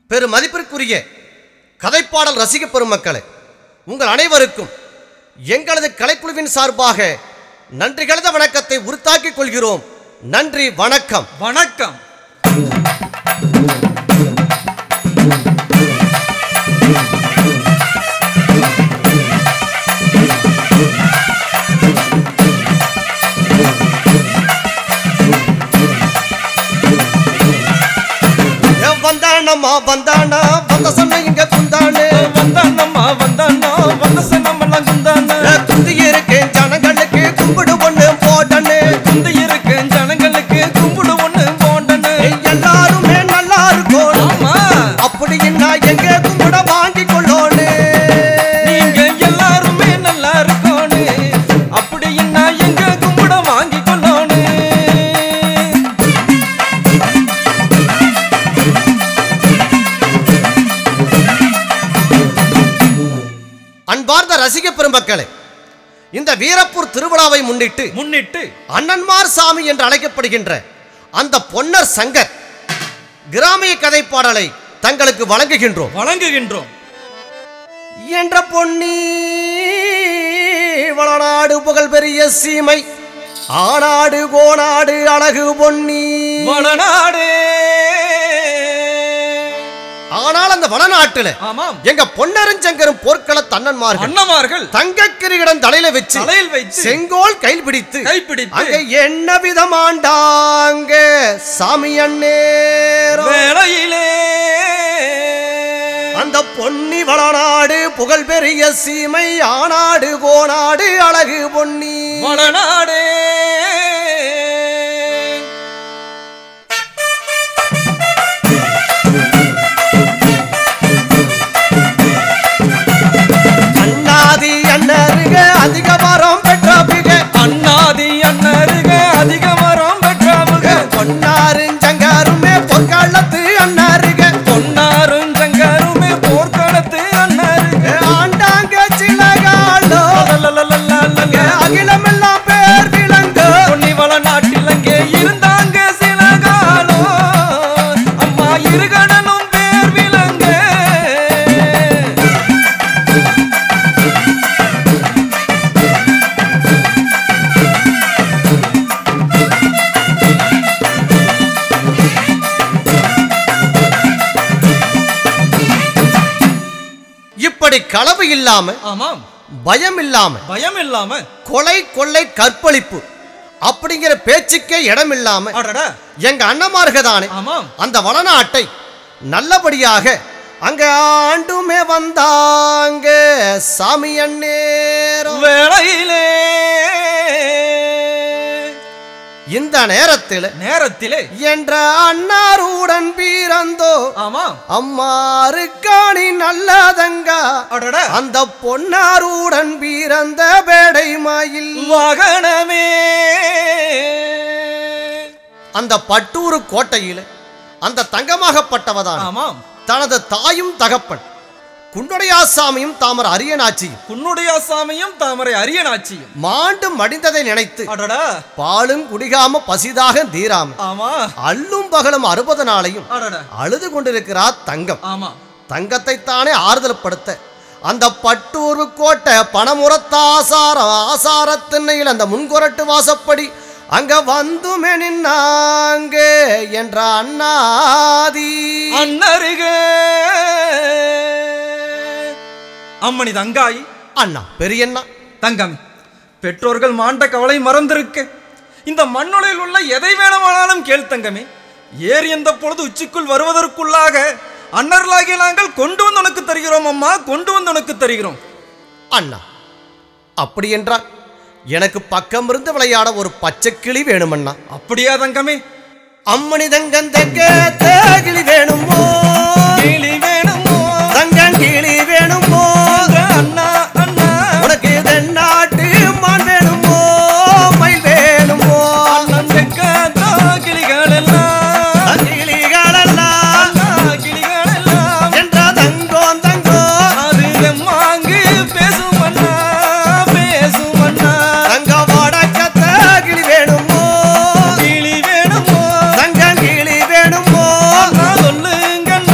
பெரும் மதிப்பிற்குரிய கதைப்பாடல் ரசிக பெருமக்களே, உங்கள் அனைவருக்கும் எங்களது கலைக்குழுவின் சார்பாக நன்றி கலந்த வணக்கத்தை உரித்தாக்கிக் கொள்கிறோம். நன்றி, வணக்கம். வணக்கம். வந்தானம்மா வந்தானா வந்த சொன்ன இங்க குந்தானே, வந்தானம்மா வந்தானா வந்த சொன்னமெல்லாம் குந்தானே, குந்தி இருக்கேன் ஜனங்களுக்கு கும்பிடு ஒண்ணு போட்டனே, குந்தி இருக்கேன் ஜனங்களுக்கு கும்பிடு ஒண்ணு போட்டனே, எல்லாருமே நல்லா இருக்கும் அப்படின்னா எங்க கும்பிட வாங்கி கொள்ளோனே, நீங்க எல்லாருமே நல்லா இருக்கோனே அப்படின்னா எங்க கும்பிட வாங்கி கொள்ளோனே. அன்பார்ந்த ரசிக பெருமக்களே, இந்த வீரப்பூர் திருவிழாவை முன்னிட்டு அண்ணன்மார் சாமி என்று அழைக்கப்படுகின்ற அந்த பொன்னர் சங்கர் கிராமிய கதைப்பாடலை தங்களுக்கு வழங்குகின்றோம் என்ற பொன்னி வளநாடு புகழ் பெரிய சீமை ஆனாடு கோனாடு அழகு பொன்னி வளநாடு. ஆனால் அந்த வளநாட்டுல எங்க பொன்னரும் சங்கரும் போர்க்கள அண்ணன்மார்கள் தங்க கிரீடம் தலையில வச்சு செங்கோல் கையில் பிடித்து அங்க என்ன விதமாண்டாங்க சாமி அண்ணேரம் வேளையிலே அந்த பொன்னி வளநாடு புகழ் பெரிய சீமை ஆனாடு கோனாடு அழகு பொன்னி வளநாடு. அதிக மரம் பெற்றாப்புக அண்ணாதி அண்ணருக அதிக மரம் பெற்றாமுக, பொன்னாரும் சங்காருமே பொற்காலத்து அண்ணாருக பொன்னாரும் சங்காருமே போர்க்களத்து அண்ணருக, ஆண்டாங்க சில காலம் அகிலமெல்லாம் பேர் விளங்க பொன்னி வளநாட்டில் அங்கே இருந்தாங்க சில காலம் அம்மா இருகடனும் பேர் விளங்க. இப்படி களவு இல்லாம பயம் இல்லாம கொலை கொள்ளை கற்பழிப்பு அப்படிங்கிற பேச்சுக்கே இடம் இல்லாம எங்க அண்ணமார்கள் தானே அந்த வளநாட்டை நல்லபடியாக அங்க ஆண்டுமே வந்தாங்க சாமி அண்ணேரம் வேளையிலே. இந்த நேரத்திலே என்ற அன்னாருடன் பீரந்தோ அம்மாருக்காணி நல்லதங்க அந்த பொன்னாருடன் பீரந்த பேடை மயில் வாகனமே. அந்த பட்டூரு கோட்டையில் அந்த தங்கமாகப்பட்டவதான் தனது தாயும் தகப்பன் குன்னுடையாசாமியும் தாமரை அரியனாச்சியும் மாண்டு மடிந்ததை நினைத்து பாலும் குடிகாம பசிதாக தீராம அல்லும் பகலும் 60 நாளையும் அழுது கொண்டிருக்கிறார் தங்கம். தங்கத்தை தானே ஆறுதல் படுத்த அந்த பட்டூர் கோட்டை ஆசார திண்ணையில் அந்த முன்கொரட்டு வாசப்படி அங்க வந்துமே நின்னாங்க என்ற அண்ணாதி அண்ணருக அம்மணி தங்காய் அண்ணா பெரியண்ணா தங்கம். பெற்றோர்கள் மாண்ட கவலை மறந்திருக்க இந்த மண்ணுலையில் உள்ள எதை வேணுமானாலும் கேள் தங்கமே. ஏர் எந்த பொழுது உச்சிக்குள் வருவதற்குள்ளாக அன்னர்களாகிய நாங்கள் கொண்டு வந்து உனக்கு தருகிறோம் அம்மா, கொண்டு வந்து உனக்கு தருகிறோம். அண்ணா அப்படி என்றால் எனக்கு பக்கம் இருந்து விளையாட ஒரு பச்சை கிளி வேணுமண்ணா. அப்படியா தங்கமே? அம்மணி தங்கிளி வேணுமோ, கிளி வேணுமோ, தங்கங்கிளி வேணுமோ, அண்ணா அண்ணா உனக்கு தென்னாட்டு மான் வேணுமோ, மயில் வேணுமோ, கிளிகள் எல்லாம் என்ற தங்கோ அது எம்மாங்கு பேசும் அண்ணா தங்க வாடகத்த கிளி வேணுமோ, கிளி வேணுமோ, தங்கங்கிளி வேணுமோ, சொல்லுங்க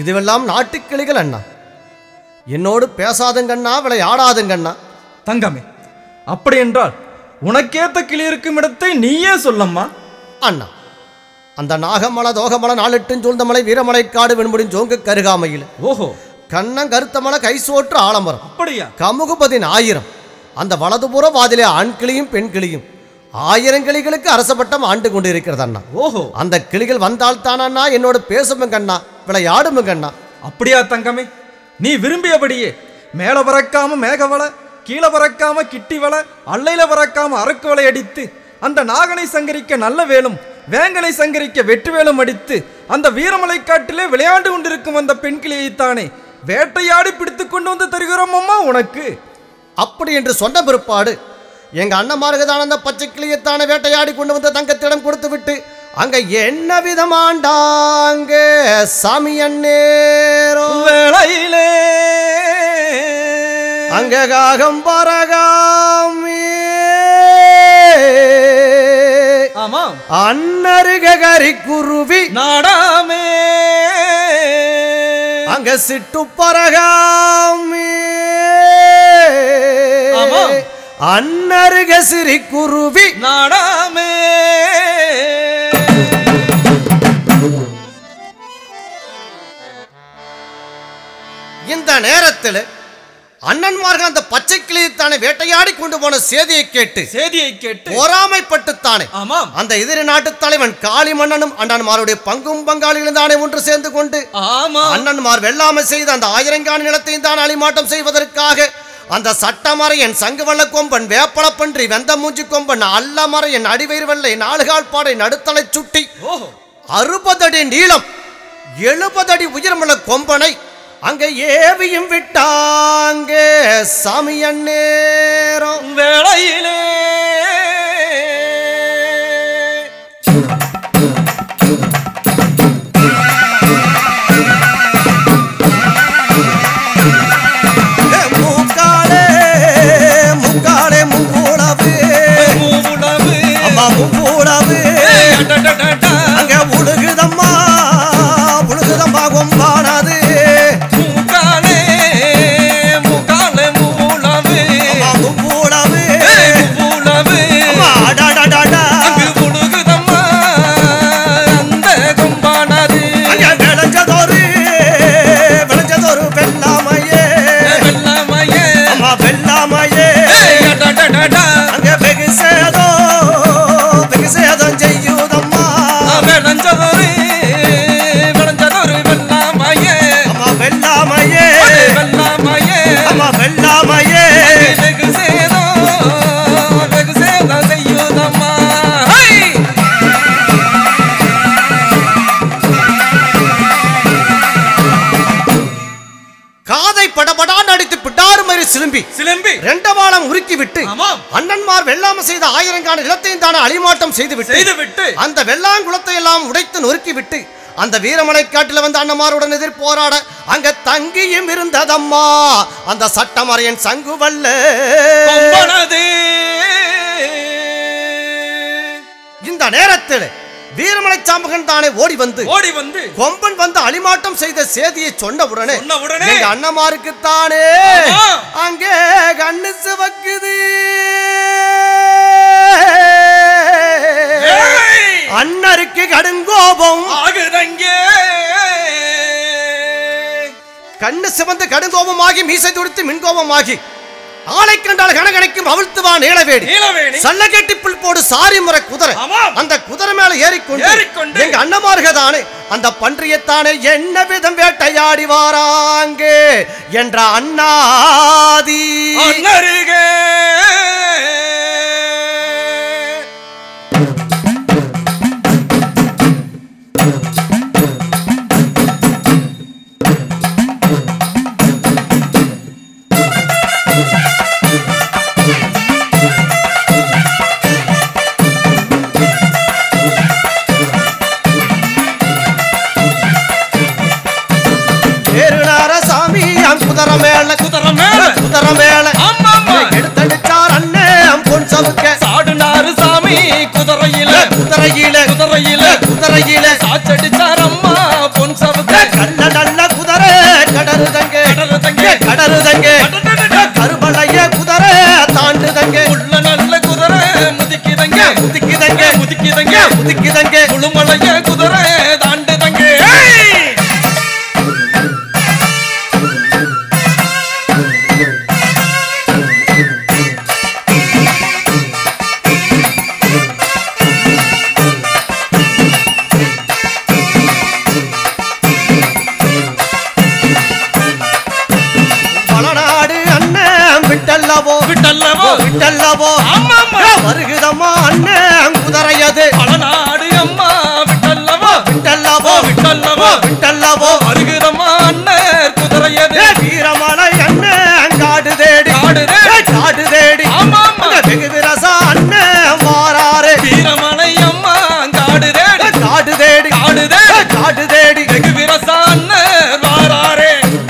இதுவெல்லாம் நாட்டுக்கிளிகள் அண்ணா. என்னோடு பேசாதுங்கண்ணா, விளையாடாதுங்கண்ணா. தங்கமே, அப்படி என்றால் உனக்கேத்த கிளி இருக்கும் இடத்தை நீயே சொல்லம்மா. அண்ணா, அந்த நாகமலை தோகமலை 4 8 சூழ்ந்த மலை வீரமலை காடு வெண்முடின் ஜோங்கு கருகாமையில் ஓஹோ கண்ணம் கருத்த மலை கைசோற்று ஆலமரம் அப்படியா கமுகுபதின் 1000 அந்த வலதுபுற வாதிலே ஆண் கிளியும் பெண் கிளியும் 1000 கிளிகளுக்கு அரசப்பட்டம் ஆண்டு கொண்டு இருக்கிறது அண்ணா. ஓஹோ அந்த கிளிகள் வந்தால் தானண்ணா என்னோட பேசுமுங்கண்ணா, விளையாடுமுங்கண்ணா. அப்படியா தங்கமே, நீ விரும்பியபடியே மேல பறக்காம மேகவலை, கீழே பறக்காம கிட்டிவலை, அல்லையில பறக்காம அரக்கு வலை அடித்து அந்த நாகனை சங்கரிக்க நல்ல வேலும், வேங்கனை சங்கரிக்க வெட்டு வேலும் அடித்து அந்த வீரமலை காட்டிலே விளையாண்டு கொண்டிருக்கும் அந்த பெண் கிளியைத்தானே வேட்டையாடி பிடித்து கொண்டு வந்து தருகிறோம் அம்மா உனக்கு. அப்படி என்று சொன்ன பிற்பாடு எங்க அண்ணமாருக்குதான அந்த பச்சை கிளியத்தான வேட்டையாடி கொண்டு வந்து தங்கத்திடம் கொடுத்து விட்டு அங்க என்ன விதமாண்டாங்க சாமி அண்ணேரோ வேளையிலே அங்க காகம் பரகாமே ஆமா அன்னருக கரி குருவி நாடாமே அங்க சிட்டு பரகாமே அன்னருக சிறி குருவி நாடாமே. இந்த நேரத்தில் அண்ணன்மார்கள் அந்த பச்சை கிளியத்தானே வேட்டையாடி கொண்டு போன செய்தியை கேட்டு பொறாமைப்பட்டுத்தானே ஆமாம் அந்த எதிரி நாட்டு தலைவன் காளி மன்னனும் அண்ணன்மாருடைய பங்கும் பங்காளிகளும் தானே ஒன்று சேர்ந்து கொண்டு அண்ணன்மார் வெள்ளாமை செய்து அந்த 1000 காணி நிலத்தையும் தான் அழிமாட்டம் செய்வதற்காக அந்த சட்டமறையன் சங்குவள்ள கொம்பன் வேப்பளப்பன்றி வெந்த மூஞ்சி கொம்பன் அல்லமறையன் அடிவயிறு வெள்ளை 4 கால் பாடை நடுத்தலை சுட்டி 60 அடி நீளம் 70 அடி உயரமுள்ள கொம்பனை அங்க ஏவியும் விட்டாங்க சாமி அண்ணேரம் வேளையிலே அங்க உழுகுதம்மா உழுகுதம்மா கொம்பானது சிலம்பி ரெண்டவாளம் உருக்கி விட்டு அண்ணன்மார் வெள்ளாம செய்த 1000 காணி நிலத்தையும் தானே அழிமாட்டம் செய்துவிட்டு அந்த வெள்ளாங்குளத்தை எல்லாம் உடைத்து நொறுக்கி விட்டு அந்த வீரமலை காட்டில வந்து அண்ணன்மாருடன் எதிர் போராட அங்க தங்கியும் இருந்ததம்மா அந்த சட்டமறையன் சங்குவல்ல. இந்த நேரத்தில் வீரமலை சாம்பகன் தானே ஓடி வந்து கொம்பன் வந்து அழிமாட்டம் செய்த செய்தியை சொன்ன உடனே எங்க அண்ணமாருக்கு தானே அங்கே கண்ணு சிவக்குது. அண்ணருக்கு கடுங்கோபம் கண்ணு சிவந்து கடுங்கோபமாகி மீசை துடித்து மின்கோபமாகி ஆளை கண்டால் கணக்கணைக்கும் அவிழ்த்துவான் நீலவேடி சல்லகேட்டி புல் போடு சாரி முறை குதிரை அந்த குதிரை மேல ஏறிக்கொண்டு எங்க அண்ணமார்கதானே அந்த பன்றியத்தானே என்ன விதம் வேட்டையாடி வாராங்க என்ற அண்ணாதி குதிரை மேல எடுத்தடிச்சார் அண்ணன் பொன் சவுக்க சாடுனாரு சாமி குதிரையில சாச்சடிச்சார் அம்மா பொன் சவுக்க நல்ல நல்ல உள்ள நல்ல குதிரை முதிக்குதங்க முதிக்குதங்க முதிக்குதங்க முதிக்குதங்க முழுமலைய குதிரை தாண்டுதங்க வளநாடு அண்ணன் விட்டல்லவோ விட்டல்லவோ விட்டல்லவோ ஆமா ஆமா வருகுதம்மா அண்ணன் குதிரையது பலநாடு அம்மா விட்டல்லவோ விட்டல்லவோ விட்டல்லவோ விட்டல்லவோ வருகிறம்மா அண்ணன் குதிரையது வீரமலை அண்ணன் காடு தேடி காடு தேடி. காடு தேடி ஆமா ஆமா வெகு விரசா அண்ணன் வாராரு வீரமலை அம்மா காடு தேடி காடு தேடி காடு தேடி காடு தேடி வெகு விரசா அண்ணன் வாராரே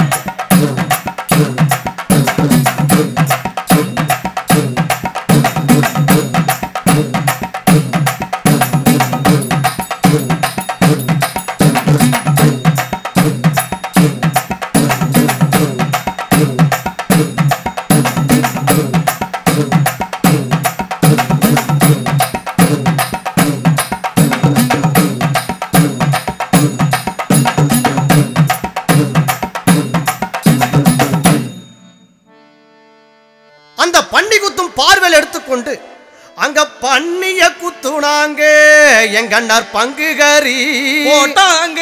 அந்த பன்னி குத்தும் பார்வையில் எடுத்துக்கொண்டு அங்க பண்ணிய குத்துனாங்க எங்க அண்ணார் பங்குகரி போட்டாங்க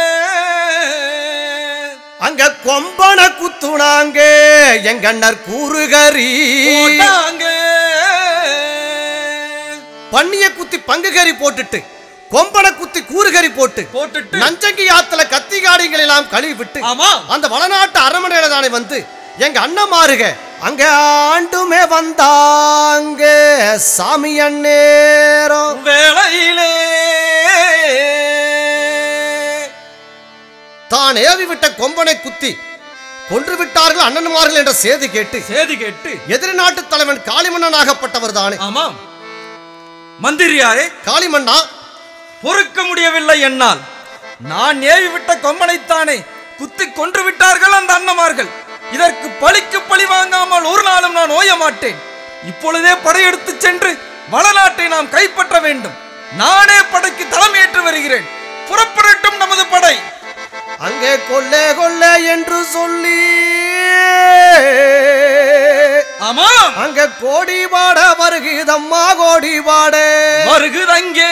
அங்க கொம்பன குத்துனாங்க எங்க அண்ணார் கூறுகரி போட்டாங்க பண்ணிய குத்தி பங்குகரி போட்டுட்டு கொம்பன குத்தி கூறுகரி போட்டுட்டு நஞ்சங்கி ஆத்துல கத்திகாடிகள் எல்லாம் கழுவி விட்டு ஆமா அந்த வளநாட்டு அரண்மனையில தானே வந்து எங்க அண்ணன் மாறுக அங்க ஆண்டுமே வந்தாங்க சாமி அண்ணேரம் வேளையிலே தான் ஏவி விட்ட கொம்பனை குத்தி கொன்று விட்டார்கள் அண்ணன்மார்கள் என்ற செய்தி கேட்டு எதிரி நாட்டு தலைவன் காளிமன்னனாகப்பட்டவர் தானே ஆமாம் மந்திரியாரே காளிமன்னா பொறுக்க முடியவில்லை என்னால் நான் ஏவி விட்ட கொம்பனைத்தானே குத்தி கொன்று விட்டார்கள் அந்த அண்ணமார்கள் இதற்கு பழிக்கு பழி வாங்காமல் ஒரு நாளும் நான் ஓய மாட்டேன் இப்பொழுதே படையெடுத்து சென்று வளநாட்டை நாம் கைப்பற்ற வேண்டும் நானே படைக்கு தலைமையேற்று வருகிறேன் புறப்படட்டும் நமது படை அங்கே கொல்லே கொல்லே என்று சொல்லி ஆமா அங்க கோடிபாட வருகுதம்மா கோடிபாட வருகுதங்கே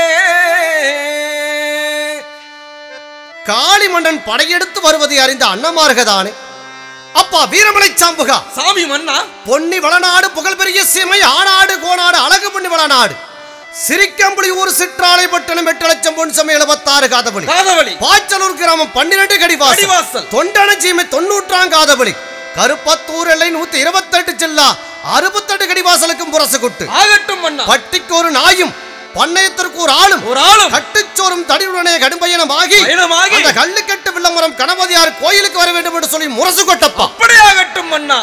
காளிமன்னன் படையெடுத்து வருவதை அறிந்த அண்ணமார்கதானே அப்பா வீரமலை சாம்புகா சாமி மன்னா பொன்னி வளநாடு புகழ்பெரிய சீமை ஆனாடு கோனாடு அழகு பொன்னி வளநாடு சிரிக்கம்புலி ஊர் சிற்றாலை பட்டணம் 8 லட்சம் பொன் சமயம் 76 காதபலி பாச்சலூர் கிராமம் 12 கடிவாசல் தொண்டன சீமை 90 காதபலி கருப்பத்தூர் எல்லை 128 ஜில்லா 68 கடிவாசலுக்கும் புரசு கொட்டு ஆகட்டும் மன்னா பட்டிக்கு ஒரு நாயும் பண்ணையத்திற்கு ஒரு ஆளும் கட்டுச்சோறும் தடியுடனே கடும்பயணமாகி அந்த கல்லுக்கட்டு வில்லமரம் கணபதியார் கோயிலுக்கு வர வேண்டும் என்று சொல்லி முரசு கொட்டப்பா அப்படியாகட்டும் மன்னா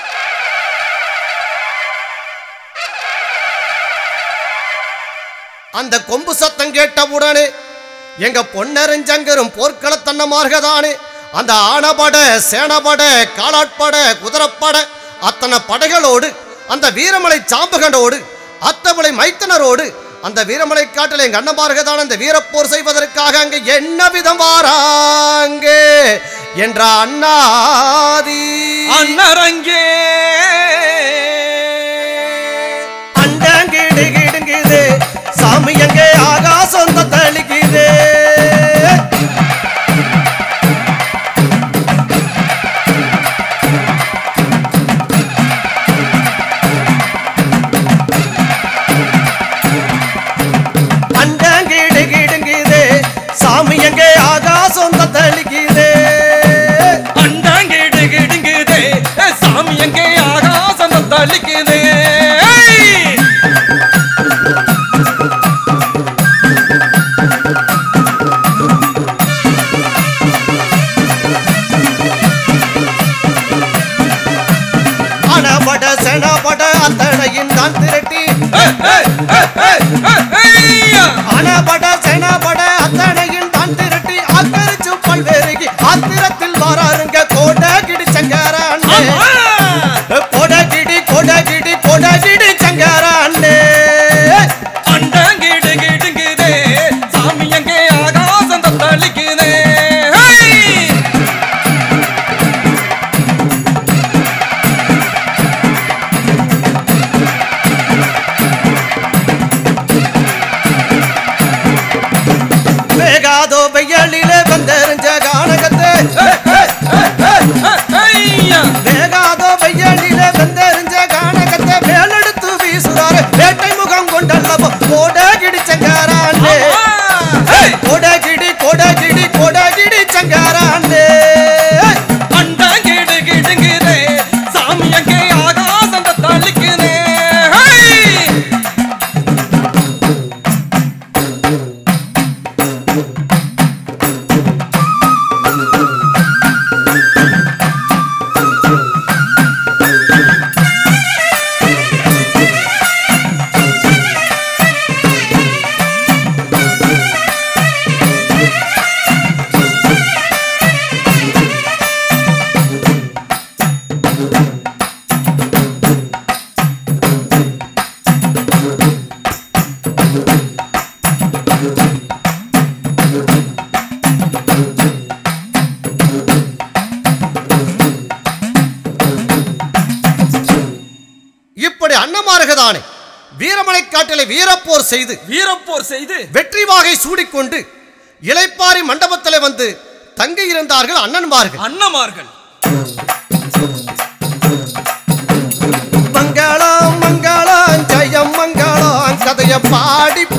அந்த கொம்பு சத்தம் கேட்டவுடனே எங்க பொன்னரஞ்சங்கரும் போர்க்களத்தன்னமார்கதானே அந்த ஆனபட சேனபட காலாட்பட குதிரப்பட அத்தனை படைகளோடு அந்த வீரமலை சாம்புகண்டோடு அத்தமலை மைத்தனரோடு அந்த வீரமலை காட்டில் எங்க அண்ணமார்கதான் அந்த வீரப்போர் செய்வதற்காக அங்க என்ன விதம் வாராங்க என்ற அண்ணாதி அண்ணரங்கே அண்டங்கிடுகிடுங்குது சாமி எங்கே ஆகாசம் தளிக்குது அண்டங்கிடுகிடுங்குது சாமி எங்கே ஆகாசம் தளிக்குது அண்டங்கிடுகிடுங்குது சாமி எங்கே ஆகாசம் தளிக்குது அணபட செனபட அத்தனையின் தான் திரட்டி அணபட செனபட அத்தனையின் தான் திரட்டி அக்கரிச்சு பல்வேறு ஆத்திரத்தில் வராருங்க கோட கிடி சங்கர கொடகிடி கொடகிடி கொடகிடி வேகாதோ வெயிலிலே வந்தெறிஞ்ச கானகத்தை வேகாதோ வெயிலிலே வந்தெறிஞ்ச கானகத்தை வேலெடுத்து வீசுறாரு வேட்டை முகம் கொண்டல்லவோ கோடகிடி சங்காராண்டே கோடகிடி கோடகிடி கோடகிடி சங்காராண்டே இப்படி அன்னமார்கதானே வீரமலை காட்டிலே வீரப்போர் செய்து வெற்றி வாகை சூடிக்கொண்டு இளைப்பாரி மண்டபத்திலே வந்து தங்கி இருந்தார்கள் அண்ணன்மார்கள் மங்களம் மங்களம் ஜெயம் மங்களம் கதைய பாடி